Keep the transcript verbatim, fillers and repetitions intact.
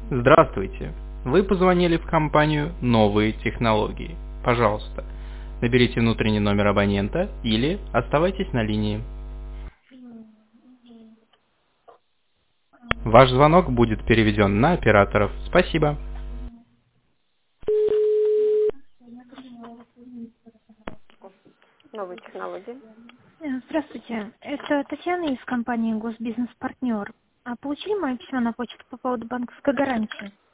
Здравствуйте! Вы позвонили в компанию «Новые технологии». Пожалуйста, наберите внутренний номер абонента или оставайтесь на линии. Ваш звонок будет переведен на операторов. Спасибо. Новые технологии. Э, Здравствуйте, это Татьяна из компании «Госбизнес Партнер». А получили мое письмо на почту по поводу банковской гарантии?